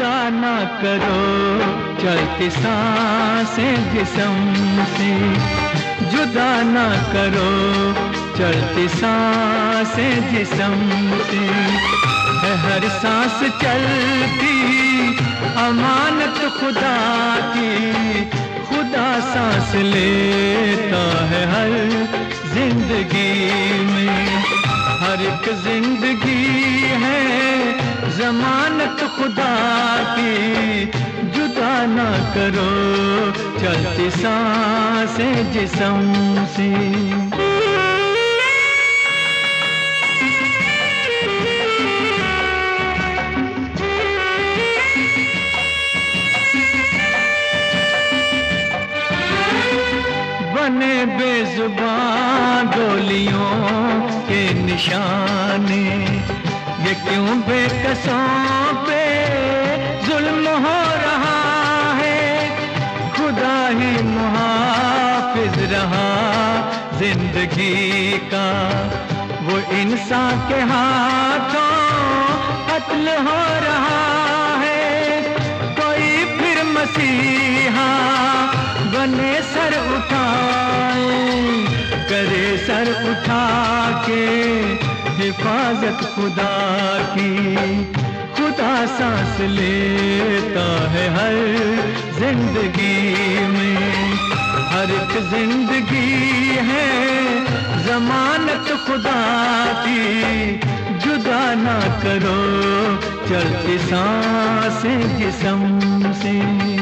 जुदा ना करो चलती सांसें जिस्म से, जुदा ना करो चलती सांसें जिस्म से। है हर सांस चलती अमानत खुदा की, खुदा सांस लेता है हर जिंदगी में। हर एक जिंदगी है जमानत खुदा की, जुदा ना करो चलती सांसें जिस्म से। बने बेजुबान डोलियों के निशाने, ये क्यों बेकसों पे जुल्म हो रहा है। खुदा ही मुहाफिज रहा जिंदगी का, वो इंसान के हाथों कत्ल हो रहा है। कोई फिर मसीहा बने सर उठाए, करे सर उठा के हिफाजत खुदा की। खुदा सांस लेता है हर जिंदगी में। हर एक जिंदगी है जमानत खुदा की, जुदा ना करो चलती सांसें जिस्म से।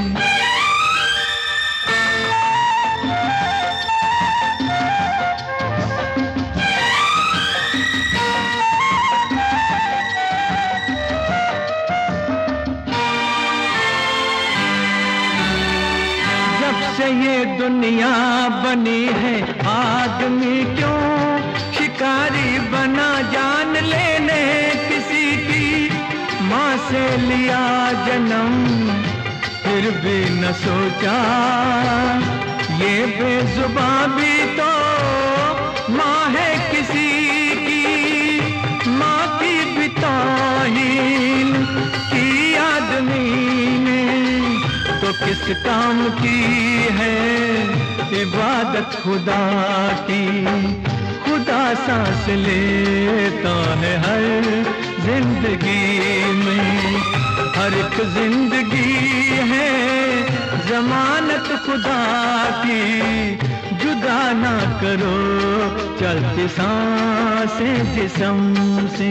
से ये दुनिया बनी है आदमी क्यों शिकारी बना जान लेने किसी की। माँ से लिया जन्म फिर भी न सोचा, ये बेजुबान भी तो माँ है किसी की। माँ की भी तौहीन की आदमी ने, तो किस काम की है इबादत खुदा की। खुदा सांस लेता है हर जिंदगी में। हर एक जिंदगी है जमानत खुदा की, जुदा ना करो चलती सांसें जिस्म से।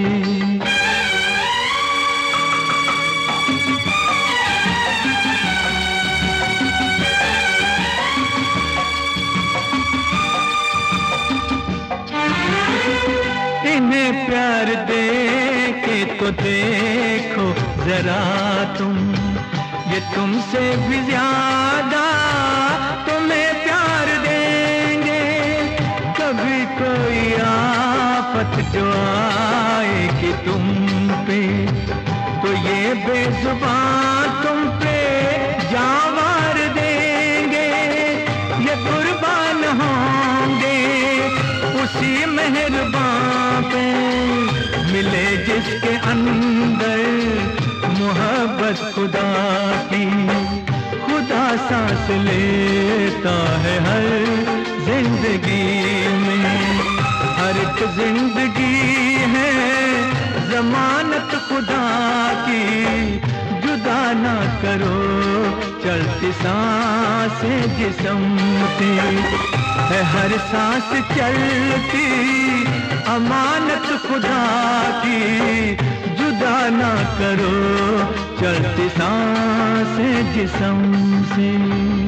इन्हें प्यार दे के तो देखो जरा तुम, ये तुमसे भी ज्यादा तुम्हें प्यार देंगे। कभी कोई आफत जो आएगी तुम पे, तो ये बेजुबान तुम पे जावार देंगे। ये कुर्बान होंगे उसी मेहरबान पे, मिले जिसके अंदर मोहब्बत खुदा की। खुदा सांस लेता है हर जिंदगी में। हर एक जिंदगी है जमानत खुदा की, जुदा ना करो चलती सांसें जिस्म से। है हर सांस चलती अमानत खुदा की, जुदा ना करो चलती सांसें जिस्म से।